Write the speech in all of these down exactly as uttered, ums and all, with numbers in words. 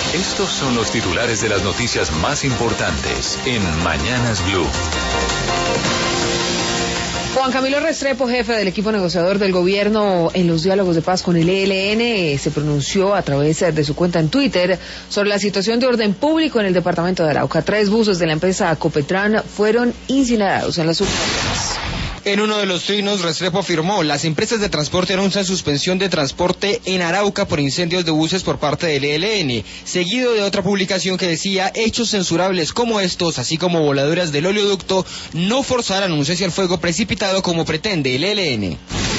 Estos son los titulares de las noticias más importantes en Mañanas Blue. Juan Camilo Restrepo, jefe del equipo negociador del gobierno en los diálogos de paz con el E L N, se pronunció a través de su cuenta en Twitter sobre la situación de orden público en el departamento de Arauca. Tres buses de la empresa Copetran fueron incinerados en las últimas horas. En uno de los trinos, Restrepo afirmó, las empresas de transporte anuncian suspensión de transporte en Arauca por incendios de buses por parte del E L N, seguido de otra publicación que decía, hechos censurables como estos, así como voladuras del oleoducto, no forzarán un cese al fuego precipitado como pretende el E L N.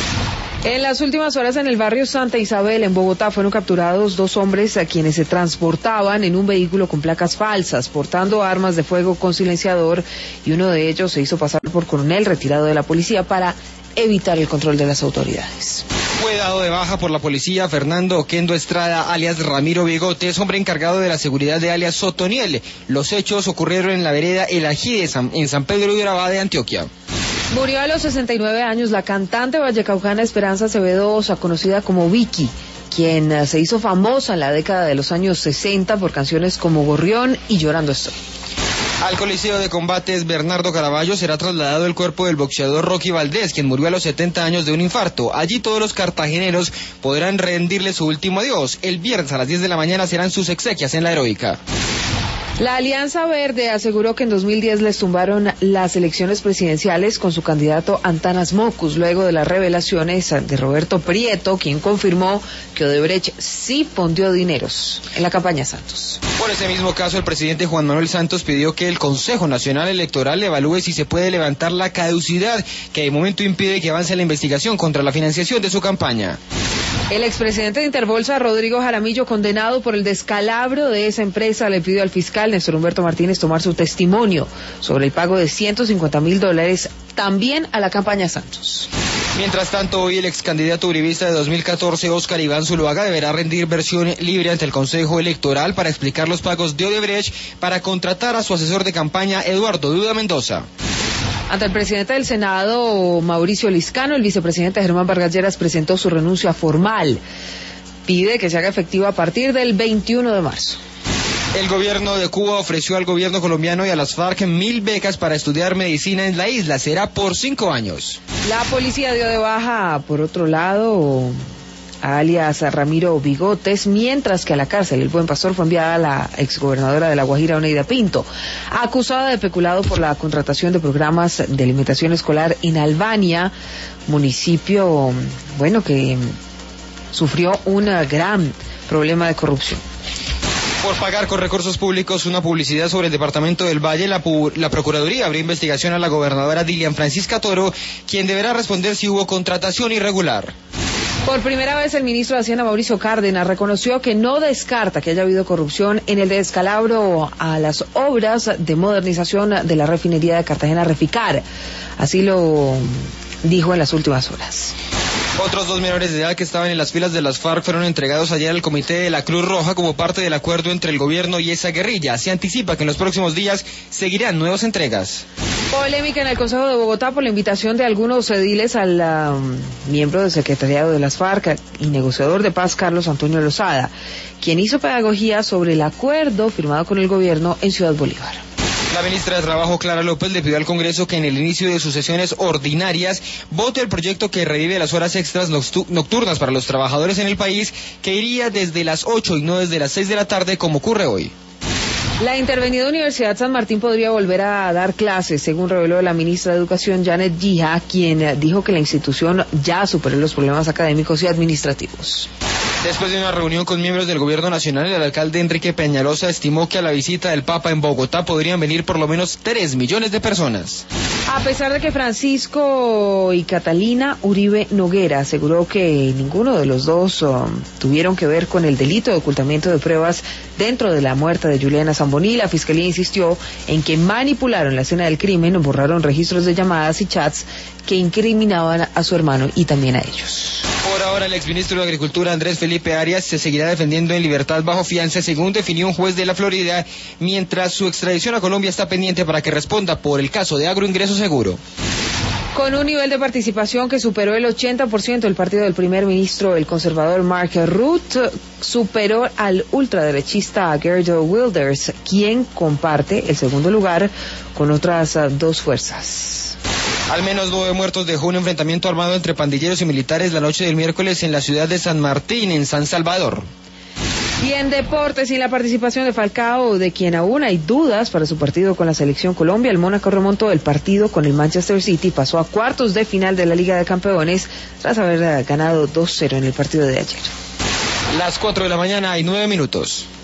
En las últimas horas en el barrio Santa Isabel, en Bogotá, fueron capturados dos hombres a quienes se transportaban en un vehículo con placas falsas, portando armas de fuego con silenciador, y uno de ellos se hizo pasar por coronel retirado de la policía para evitar el control de las autoridades. Fue dado de baja por la policía Fernando Oquendo Estrada, alias Ramiro Bigotes, hombre encargado de la seguridad de alias Sotoniel. Los hechos ocurrieron en la vereda El Ají de San, en San Pedro de Urabá de Antioquia. Murió a los sesenta y nueve años la cantante vallecaucana Esperanza Acevedo, conocida como Vicky, quien se hizo famosa en la década de los años sesenta por canciones como Gorrión y Llorando Estoy. Al Coliseo de Combates Bernardo Caraballo será trasladado el cuerpo del boxeador Rocky Valdés, quien murió a los setenta años de un infarto. Allí todos los cartageneros podrán rendirle su último adiós. El viernes a las diez de la mañana serán sus exequias en la Heroica. La Alianza Verde aseguró que en dos mil diez les tumbaron las elecciones presidenciales con su candidato Antanas Mockus, luego de las revelaciones de Roberto Prieto, quien confirmó que Odebrecht sí fondeó dineros en la campaña Santos. Por ese mismo caso, el presidente Juan Manuel Santos pidió que el Consejo Nacional Electoral evalúe si se puede levantar la caducidad que de momento impide que avance la investigación contra la financiación de su campaña. El expresidente de Interbolsa, Rodrigo Jaramillo, condenado por el descalabro de esa empresa, le pidió al fiscal Néstor Humberto Martínez tomar su testimonio sobre el pago de ciento cincuenta mil dólares también a la campaña Santos. Mientras tanto, hoy el ex candidato uribista de dos mil catorce, Óscar Iván Zuluaga, deberá rendir versión libre ante el Consejo Electoral para explicar los pagos de Odebrecht para contratar a su asesor de campaña, Eduardo Duda Mendoza. Ante el presidente del Senado, Mauricio Liscano, el vicepresidente Germán Vargas Lleras presentó su renuncia formal. Pide que se haga efectiva a partir del veintiuno de marzo. El gobierno de Cuba ofreció al gobierno colombiano y a las FARC mil becas para estudiar medicina en la isla. Será por cinco años. La policía dio de baja, por otro lado, a alias Ramiro Bigotes, mientras que a la cárcel El Buen Pastor fue enviada la exgobernadora de La Guajira, Oneida Pinto, acusada de peculado por la contratación de programas de alimentación escolar en Albania, municipio, bueno, que sufrió un gran problema de corrupción. Por pagar con recursos públicos una publicidad sobre el departamento del Valle, la, la Procuraduría abrió investigación a la gobernadora Dilian Francisca Toro, quien deberá responder si hubo contratación irregular. Por primera vez el ministro de Hacienda, Mauricio Cárdenas, reconoció que no descarta que haya habido corrupción en el descalabro a las obras de modernización de la refinería de Cartagena Reficar. Así lo dijo en las últimas horas. Otros dos menores de edad que estaban en las filas de las FARC fueron entregados ayer al Comité de la Cruz Roja como parte del acuerdo entre el gobierno y esa guerrilla. Se anticipa que en los próximos días seguirán nuevas entregas. Polémica en el Consejo de Bogotá por la invitación de algunos ediles al um, miembro del secretariado de las FARC y negociador de paz Carlos Antonio Lozada, quien hizo pedagogía sobre el acuerdo firmado con el gobierno en Ciudad Bolívar. La ministra de Trabajo, Clara López, le pidió al Congreso que en el inicio de sus sesiones ordinarias vote el proyecto que revive las horas extras nocturnas para los trabajadores en el país, que iría desde las ocho y no desde las seis de la tarde como ocurre hoy. La intervenida Universidad San Martín podría volver a dar clases, según reveló la ministra de Educación, Janet Guija, quien dijo que la institución ya superó los problemas académicos y administrativos. Después de una reunión con miembros del gobierno nacional, el alcalde Enrique Peñalosa estimó que a la visita del Papa en Bogotá podrían venir por lo menos tres millones de personas. A pesar de que Francisco y Catalina Uribe Noguera aseguró que ninguno de los dos um, tuvieron que ver con el delito de ocultamiento de pruebas dentro de la muerte de Juliana Zamboní, la Fiscalía insistió en que manipularon la escena del crimen, borraron registros de llamadas y chats que incriminaban a su hermano y también a ellos. Por ahora, el exministro de Agricultura, Andrés Felipe Arias, se seguirá defendiendo en libertad bajo fianza, según definió un juez de la Florida, mientras su extradición a Colombia está pendiente para que responda por el caso de agroingreso seguro. Con un nivel de participación que superó el ochenta por ciento, el partido del primer ministro, el conservador Mark Rutte, superó al ultraderechista Gerdo Wilders, quien comparte el segundo lugar con otras dos fuerzas. Al menos nueve muertos dejó un enfrentamiento armado entre pandilleros y militares la noche del miércoles en la ciudad de San Martín, en San Salvador. Y en deportes, sin la participación de Falcao, de quien aún hay dudas para su partido con la selección Colombia, el Mónaco remontó el partido con el Manchester City y pasó a cuartos de final de la Liga de Campeones tras haber ganado dos cero en el partido de ayer. Las cuatro de la mañana y nueve minutos.